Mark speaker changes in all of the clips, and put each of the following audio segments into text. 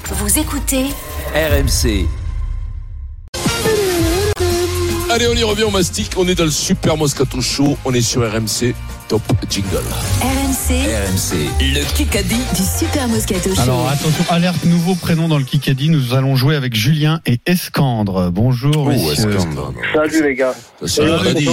Speaker 1: Vous écoutez
Speaker 2: RMC.
Speaker 3: Allez, on y revient, on mastique. On est dans le Super Moscato Show. On est sur RMC. Top jingle.
Speaker 1: RMC,
Speaker 2: Le Kikadi
Speaker 1: du Super Moscato Show.
Speaker 4: Alors attention, alerte, nouveau prénom dans le Kikadi. Nous allons jouer avec Julien et Escandre. Bonjour messieurs.
Speaker 5: Salut les gars.
Speaker 3: C'est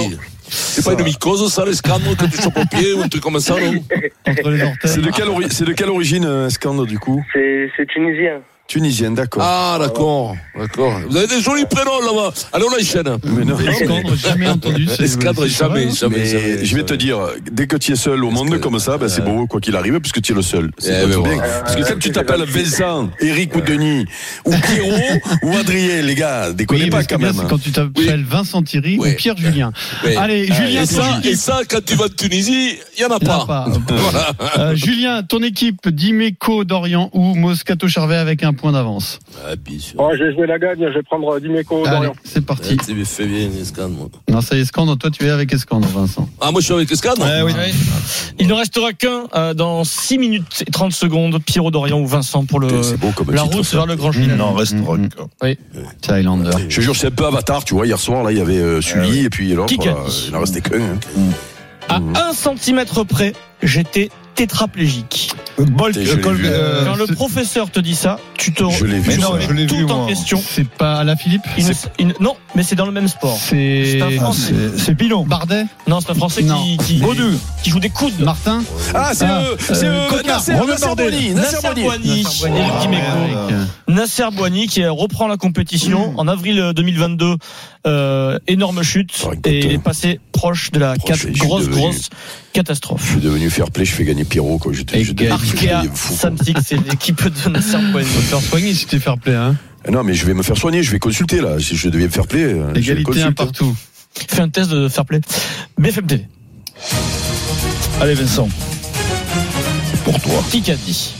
Speaker 3: pas une mycose, ça, l'escandre, que tu chopes au pied ou un truc comme ça, non?
Speaker 4: Entre les orteils.
Speaker 6: C'est de quelle origine, Escandre, du coup?
Speaker 5: C'est tunisien.
Speaker 6: Tunisienne, d'accord.
Speaker 3: Ah, d'accord. Vous avez des jolis prénoms là-bas. Allez, on enchaîne.
Speaker 6: Mais non.
Speaker 4: Escandre, jamais entendu.
Speaker 3: Escadre, jamais.
Speaker 6: Mais je vais te dire, dès que tu es seul au monde comme ça, ben c'est beau, quoi qu'il arrive, puisque tu es le seul. C'est pas tout bien. Parce que quand tu t'appelles Vincent, Eric ou Denis, ou Pierrot, ou Adrien, les gars, déconnez pas quand même.
Speaker 4: C'est quand tu t'appelles Vincent Thierry ou Pierre Julien. Allez, Julien.
Speaker 3: Et ça, quand tu vas de Tunisie, il n'y en a pas.
Speaker 4: Voilà. Julien, ton équipe, Dimeco d'Orient ou Moscato Charvet avec un point d'avance?
Speaker 3: Ah, bien sûr.
Speaker 5: Oh, je vais jouer la gagne, je vais prendre Dimeco d'Orient.
Speaker 4: C'est parti.
Speaker 3: Tu fais bien, Escandre, moi.
Speaker 4: Non, ça y est, Escandre, toi tu es avec Escandre, Vincent.
Speaker 3: Ah, moi je suis avec Escandre.
Speaker 7: Oui. Il ne restera qu'un dans 6 minutes et 30 secondes, Pierrot d'Orient ou Vincent pour
Speaker 6: C'est beau comme
Speaker 7: la
Speaker 6: titre,
Speaker 7: route
Speaker 6: ça.
Speaker 7: vers le Grand Chelem.
Speaker 6: Non, restera.
Speaker 7: Oui.
Speaker 4: Thailander.
Speaker 6: Je te jure, c'est un peu Avatar, tu vois. Hier soir, là, il y avait Sully et puis l'autre. Il en restait qu'un.
Speaker 7: À 1 centimètre près, j'étais tétraplégique.
Speaker 6: Quand
Speaker 7: Quand le professeur te dit ça, tu te
Speaker 6: Je l'ai vu,
Speaker 7: remets tout en question.
Speaker 4: C'est pas à la Philippe?
Speaker 7: Non, mais c'est dans le même sport.
Speaker 4: C'est
Speaker 7: un Français.
Speaker 4: C'est Pilon. Bardet?
Speaker 7: Non, c'est un Français qui joue des coudes.
Speaker 4: Martin?
Speaker 6: Ah, c'est Nasser Boigny.
Speaker 7: Éric Dimeco. Nasser Boigny qui reprend la compétition en avril 2022. Énorme chute et il est passé proche de la grosse catastrophe.
Speaker 6: Je suis devenu fair play, je fais gagner Pierrot quand j'étais
Speaker 7: Arkea Samsic, c'est l'équipe de Nasser Boigny.
Speaker 4: Faut faire soigner si tu fair play, hein.
Speaker 6: Non, mais je vais me faire soigner, je vais consulter là. Si je deviens fair play,
Speaker 4: égalité un partout.
Speaker 7: Fais un test de fair play. BFM TV.
Speaker 6: Allez Vincent, pour toi.
Speaker 7: Qui a dit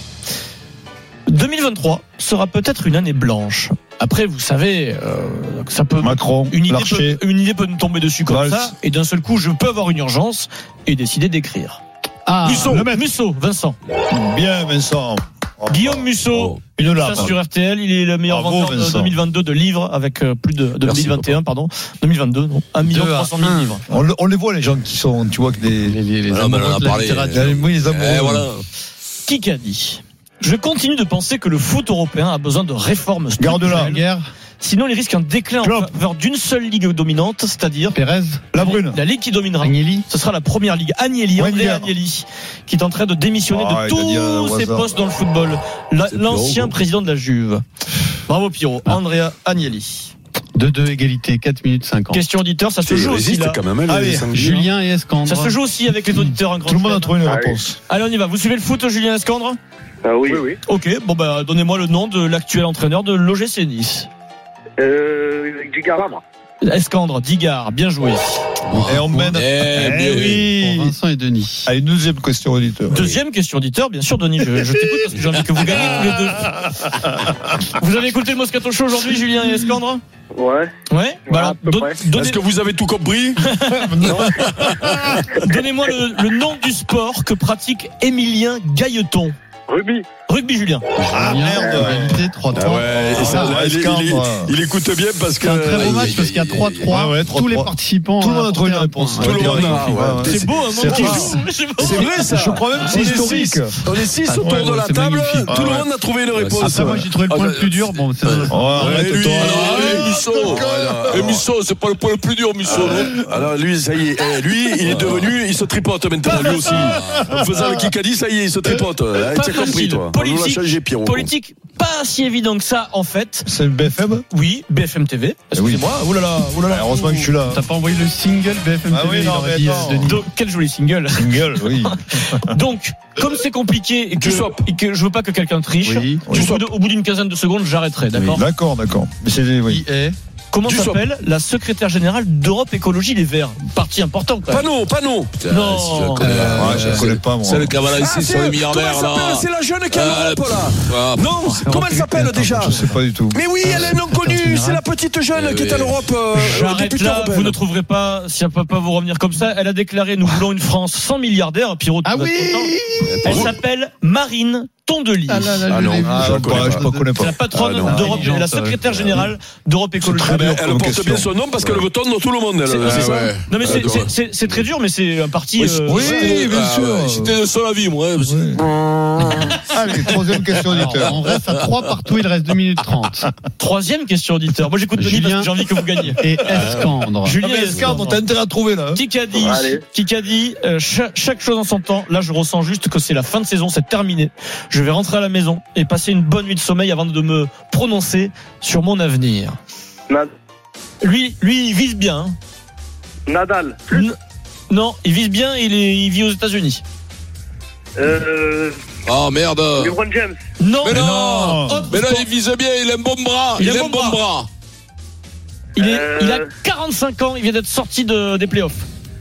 Speaker 7: 2023 sera peut-être une année blanche. Après, vous savez, ça peut.
Speaker 8: Macron,
Speaker 7: une idée peut me tomber dessus comme ça, et d'un seul coup, je peux avoir une urgence et décider d'écrire.
Speaker 4: Ah,
Speaker 7: Musso, Vincent.
Speaker 8: Bien, Vincent.
Speaker 7: Guillaume Musso,
Speaker 8: une larme.
Speaker 7: sur RTL, il est le meilleur vendeur de 2022 de livres avec plus de 2021, pardon. 2022, non. 1 300 000 livres.
Speaker 8: On les voit, les gens qui sont, tu vois, que les
Speaker 3: amoureux de la littérature.
Speaker 8: Oui, les amoureux.
Speaker 3: Voilà.
Speaker 7: Qui a dit? Je continue de penser que le foot européen a besoin de réformes structurelles. Sinon, il risque un déclin en faveur d'une seule ligue dominante, c'est-à-dire
Speaker 4: Pérez,
Speaker 8: la Brune,
Speaker 7: la ligue qui dominera.
Speaker 4: Agnelli.
Speaker 7: Ce sera la première ligue. André Agnelli, qui est en train de démissionner de tous ses postes dans le football. L'ancien président de la Juve. Bravo Pierrot. Andrea Agnelli.
Speaker 4: 2-2 égalité, 4 minutes 50.
Speaker 7: Question auditeur, ça se joue aussi là.
Speaker 6: Quand même,
Speaker 4: allez, Julien et Escandre.
Speaker 7: Ça se joue aussi avec les auditeurs.
Speaker 8: Tout le monde a trouvé une réponse.
Speaker 7: Allez, on y va. Vous suivez le foot, Julien Escandre?
Speaker 5: Oui.
Speaker 7: Ok, bon bah donnez-moi le nom de l'actuel entraîneur de l'OGC Nice.
Speaker 5: Digard.
Speaker 7: Escandre, Digard, bien joué.
Speaker 8: Et on mène.
Speaker 4: Oui. Pour Vincent et Denis.
Speaker 8: Allez, deuxième question auditeur.
Speaker 7: Deuxième question auditeur, bien sûr, Denis. Je t'écoute parce que j'ai envie que vous gagnez tous les deux. Vous avez écouté le Moscato Show aujourd'hui, Julien et Escandre?
Speaker 5: Ouais.
Speaker 7: Bah alors,
Speaker 6: est-ce que vous avez tout compris?
Speaker 7: Donnez-moi le nom du sport que pratique Émilien Gailleton. Rugby, Julien.
Speaker 8: Ah merde.
Speaker 4: Égalité 3-3.
Speaker 6: Il écoute bien parce que.
Speaker 4: C'est un très beau match parce qu'il y a 3-3. Tous les participants.
Speaker 8: Tout le monde a trouvé une réponse.
Speaker 6: Tout le monde a.
Speaker 7: C'est beau, un moment qui joue.
Speaker 6: C'est vrai ça.
Speaker 8: Je crois même que c'est historique.
Speaker 6: On est 6 autour de la table. Tout le monde a trouvé une réponse.
Speaker 4: Après, moi j'ai trouvé le point le plus dur. Bon, c'est
Speaker 3: Musso, c'est pas le point le plus dur, Musso.
Speaker 6: Alors lui, ça y est. Lui, il est devenu. Il se tripote maintenant, lui aussi. En faisant le Kikadi, ça y est, il se tripote. T'as compris, toi.
Speaker 7: Politique, pas si évident que ça, en fait.
Speaker 8: C'est BFM?
Speaker 7: Oui, BFM TV. Excusez-moi. Oulala.
Speaker 8: Heureusement que je suis là.
Speaker 4: T'as pas envoyé le single BFM TV?
Speaker 8: Oui, non, mais attends.
Speaker 7: Donc, quel joli single.
Speaker 8: Oui.
Speaker 7: Donc, comme c'est compliqué et que je veux pas que quelqu'un triche, au bout d'une quinzaine de secondes, j'arrêterai, d'accord?
Speaker 8: D'accord. Mais c'est, oui.
Speaker 7: Comment s'appelle la secrétaire générale d'Europe Écologie Les Verts? Parti important, quand même.
Speaker 6: Pas nous.
Speaker 7: Non.
Speaker 8: Je ne connais pas, moi.
Speaker 3: C'est le cavalier ici sur les milliardaires, là.
Speaker 6: C'est la jeune qui est en Europe, là. Non, comment elle s'appelle déjà?
Speaker 8: Je sais pas du tout.
Speaker 6: Mais oui, elle est non connue. C'est la petite jeune qui est en Europe.
Speaker 7: J'arrête là, vous ne trouverez pas, si elle peut pas vous revenir comme ça. Elle a déclaré, nous voulons une France sans milliardaires. Pierrot,
Speaker 4: ah oui.
Speaker 7: Elle s'appelle Marine Tondelli.
Speaker 8: Ah non, je ne connais
Speaker 7: C'est
Speaker 8: pas.
Speaker 7: la patronne
Speaker 6: Ah non.
Speaker 7: d'Europe, la secrétaire générale d'Europe Écologie.
Speaker 6: Elle porte bien son nom parce qu'elle veut tondre tout le monde.
Speaker 7: C'est ça.
Speaker 3: ouais.
Speaker 7: Non mais c'est très dur, mais c'est un parti.
Speaker 8: Oui, bien sûr.
Speaker 3: J'étais de son avis, moi.
Speaker 8: Allez, troisième question auditeur.
Speaker 4: On reste à 3 partout, il reste 2 minutes 30.
Speaker 7: Troisième question auditeur. Moi j'écoute Denis parce que j'ai envie que vous gagniez.
Speaker 4: Et Escandre.
Speaker 7: Julien
Speaker 8: Ah, mais Escandre, t'as intérêt à trouver là.
Speaker 7: Qui a dit,
Speaker 5: Allez.
Speaker 7: qui a dit chaque chose en son temps. Là, je ressens juste que c'est la fin de saison, c'est terminé. Je vais rentrer à la maison et passer une bonne nuit de sommeil avant de me prononcer sur mon avenir. Lui, il vise bien. Hein.
Speaker 5: Nadal.
Speaker 7: Non, il vise bien. Il vit aux États-Unis.
Speaker 3: Oh merde.
Speaker 5: LeBron James.
Speaker 7: Non.
Speaker 3: Mais non.
Speaker 7: Autre
Speaker 3: Mais là,
Speaker 7: sport.
Speaker 3: il vise bien, il a un bon bras.
Speaker 7: Il a un
Speaker 3: a
Speaker 7: bon bras. Il a 45 ans. Il vient d'être sorti des playoffs.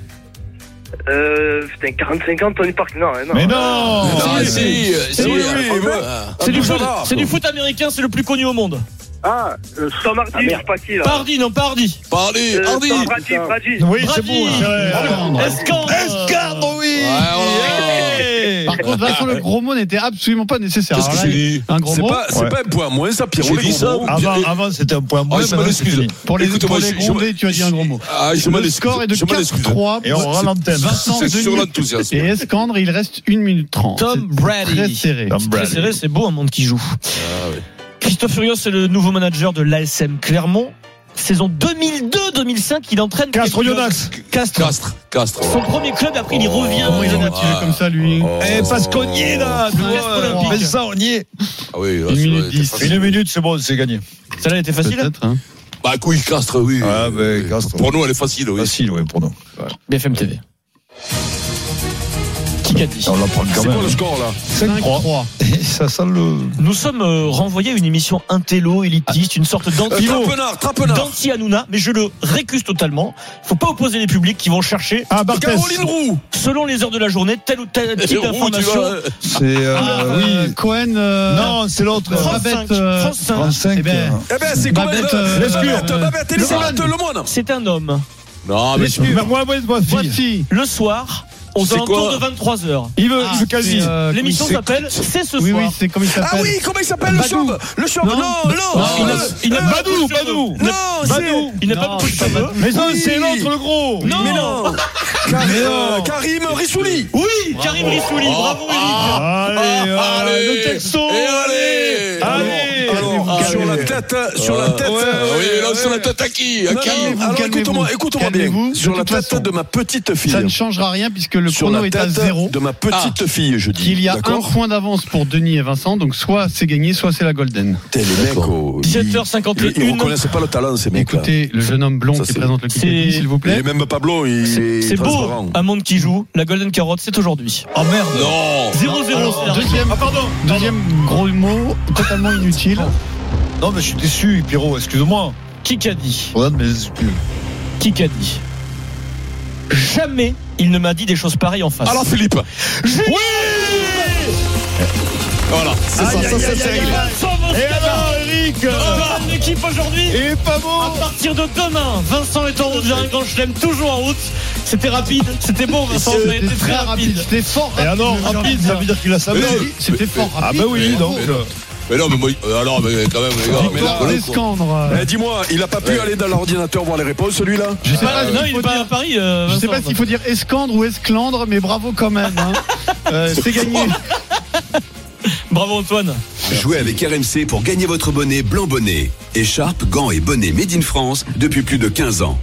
Speaker 5: Putain, 45 ans, Tony Park. Non, non.
Speaker 8: Mais non.
Speaker 3: Ah, si.
Speaker 7: C'est du foot américain. C'est le plus connu au monde.
Speaker 5: Ah, Tom Hardy, je sais pas qui là.
Speaker 7: Pas Hardy.
Speaker 3: Parlez, Hardy.
Speaker 5: Brady.
Speaker 8: Oui, c'est
Speaker 7: Brady.
Speaker 8: bon.
Speaker 7: Escandre, oui.
Speaker 4: Par contre, Vincent, le gros mot n'était absolument pas nécessaire.
Speaker 3: Qu'est-ce que
Speaker 4: Alors là,
Speaker 3: j'ai dit?
Speaker 4: un gros mot.
Speaker 6: C'est pas un point moins, ça, Pierrot.
Speaker 3: J'ai dit ça.
Speaker 8: Avant, c'était un point moins.
Speaker 3: Je m'en excuse.
Speaker 4: Pour les
Speaker 3: Écoute-moi,
Speaker 4: grondés, tu as dit un gros mot.
Speaker 3: Ah, je m'en
Speaker 4: Le
Speaker 3: excuse.
Speaker 4: score est de
Speaker 3: Je m'en excuse.
Speaker 4: 4-3.
Speaker 8: Et on rend l'antenne.
Speaker 4: Vincent,
Speaker 3: C'est sur
Speaker 4: Denis
Speaker 3: l'enthousiasme.
Speaker 4: et Escandre, il reste 1 minute 30.
Speaker 7: Tom
Speaker 4: C'est
Speaker 7: Brady.
Speaker 4: Très serré.
Speaker 7: Très serré, c'est beau un monde qui joue. Christophe Furios est le nouveau manager de l'ASM Clermont. Saison 2002-2005, il entraîne
Speaker 8: Castro Yonax.
Speaker 3: Castres.
Speaker 7: son premier club. Après, il revient.
Speaker 4: Comment il est motivé comme ça, lui?
Speaker 8: Eh, parce qu'on y est là.
Speaker 7: Olympique.
Speaker 8: Mais ça, on y est.
Speaker 3: Ah oui, là,
Speaker 4: 1
Speaker 3: c'est
Speaker 4: minute
Speaker 3: vrai,
Speaker 4: 10.
Speaker 3: c'est
Speaker 8: Une minute, c'est bon, c'est gagné.
Speaker 7: Celle-là était facile.
Speaker 4: Peut-être, hein.
Speaker 3: Bah, oui, Castres, oui.
Speaker 8: Ah, ben, Castres.
Speaker 3: Pour nous, elle est facile, oui.
Speaker 8: Facile, oui, pour nous.
Speaker 7: BFM TV. Qui a dit?
Speaker 8: On l'apprend quand
Speaker 6: C'est quoi
Speaker 8: même.
Speaker 6: le score là?
Speaker 8: 5-3. Et ça sent le.
Speaker 7: Nous sommes renvoyés à une émission intello, élitiste, une sorte
Speaker 6: Trapenard.
Speaker 7: d'anti-Hanouna, mais je le récuse totalement. Il faut pas opposer les publics qui vont chercher,
Speaker 8: Ah, Barthès.
Speaker 6: Caroline Roux.
Speaker 7: selon les heures de la journée, tel ou tel type
Speaker 3: Roux, tu
Speaker 7: d'information.
Speaker 3: vois.
Speaker 8: C'est. Oui.
Speaker 4: Cohen.
Speaker 8: Non, c'est l'autre.
Speaker 7: France
Speaker 4: Babette,
Speaker 7: 5. France 5.
Speaker 8: 35.
Speaker 4: Eh ben,
Speaker 6: Eh ben, c'est quoi?
Speaker 4: Babette,
Speaker 6: Babette, Elisabeth Lemoine.
Speaker 7: C'est un homme.
Speaker 3: Non, mais
Speaker 8: Moi, fille.
Speaker 4: voici.
Speaker 7: Le soir, aux
Speaker 3: C'est
Speaker 7: alentours
Speaker 3: quoi
Speaker 7: de 23h.
Speaker 8: Il veut quasi.
Speaker 7: L'émission s'appelle C'est ce
Speaker 4: Oui,
Speaker 7: soir.
Speaker 4: oui, c'est comme il
Speaker 6: Ah
Speaker 4: s'appelle.
Speaker 6: oui, comment il s'appelle le
Speaker 4: Badou.
Speaker 6: chauve? Le chauve,
Speaker 4: Non.
Speaker 6: non.
Speaker 7: Il n'a pas beaucoup de cheveux.
Speaker 8: Badou.
Speaker 6: Non,
Speaker 8: Badou.
Speaker 7: Il n'a
Speaker 4: Non,
Speaker 7: pas beaucoup de
Speaker 4: c'est pas
Speaker 7: cheveux.
Speaker 4: Badou.
Speaker 8: Mais non,
Speaker 6: Oui.
Speaker 8: c'est l'autre, le gros.
Speaker 7: Non.
Speaker 6: Mais non. Karim Rissouli.
Speaker 7: Oui, Karim Rissouli. Bravo, Eric.
Speaker 8: Allez, le texto.
Speaker 3: Et allez.
Speaker 6: Sur la tête.
Speaker 3: Oui, là, sur la tête à qui? À qui?
Speaker 6: Alors écoute-moi bien.
Speaker 4: Calmez-vous.
Speaker 6: Sur
Speaker 4: De
Speaker 6: la
Speaker 4: toute
Speaker 6: tête
Speaker 4: façon,
Speaker 6: de ma petite fille.
Speaker 4: Ça ne changera rien puisque le
Speaker 6: Sur
Speaker 4: chrono
Speaker 6: la
Speaker 4: est à
Speaker 6: tête
Speaker 4: 0.
Speaker 6: de ma petite fille, je dis.
Speaker 4: Il y a un
Speaker 6: D'accord.
Speaker 4: point d'avance pour Denis et Vincent, donc soit c'est gagné, soit c'est la golden.
Speaker 6: Les mecs,
Speaker 7: 17h51.
Speaker 6: ils ne reconnaissent pas le talent, ces mecs-là.
Speaker 4: Écoutez, le jeune homme blond
Speaker 6: Ça,
Speaker 4: qui
Speaker 6: c'est-
Speaker 4: présente le Kikadi, s'il vous
Speaker 6: Il
Speaker 4: plaît.
Speaker 6: est même pas blond, il est
Speaker 7: C'est beau,
Speaker 6: transparent.
Speaker 7: un monde qui joue. La Golden Carotte, c'est aujourd'hui.
Speaker 8: Oh merde.
Speaker 3: Non.
Speaker 7: 0-0.
Speaker 4: Alors,
Speaker 7: c'est
Speaker 4: deuxième gros mot, totalement inutile.
Speaker 8: Non, mais je suis déçu, Pierrot, excuse-moi.
Speaker 7: Qui a dit?
Speaker 8: Regarde mes excuses.
Speaker 7: Qui a dit? Jamais il ne m'a dit des choses pareilles en face.
Speaker 3: Alors, Philippe. Voilà. C'est ça, c'est réglé.
Speaker 8: Et alors, Eric
Speaker 7: L'équipe aujourd'hui.
Speaker 8: Et pas
Speaker 7: À
Speaker 8: bon.
Speaker 7: partir de demain, Vincent est en route vers un grand chelem, toujours en route. C'était rapide, c'était bon, Vincent. Ça a été
Speaker 4: C'était très rapide, c'était fort
Speaker 8: Et
Speaker 4: rapide.
Speaker 8: alors,
Speaker 4: j'ai envie
Speaker 8: rapide,
Speaker 4: de
Speaker 8: ça
Speaker 4: dire.
Speaker 8: veut dire qu'il a sa
Speaker 3: Mais
Speaker 8: main.
Speaker 3: non,
Speaker 4: C'était fort
Speaker 8: Ah,
Speaker 4: rapide.
Speaker 8: bah oui, donc.
Speaker 3: Mais non, mais moi, alors, mais quand même, les gars. Mais là,
Speaker 4: Victoire d'Escandre.
Speaker 6: Dis-moi, il a pas pu aller dans l'ordinateur voir les réponses, celui-là?
Speaker 4: Je sais pas,
Speaker 7: Non, il est pas à Paris.
Speaker 4: je sais pas s'il faut dire escandre ou esclandre, mais bravo quand même. Hein. C'est gagné.
Speaker 7: Bravo Antoine.
Speaker 9: Jouez avec RMC pour gagner votre bonnet blanc bonnet. Écharpe, gants et bonnets made in France depuis plus de 15 ans.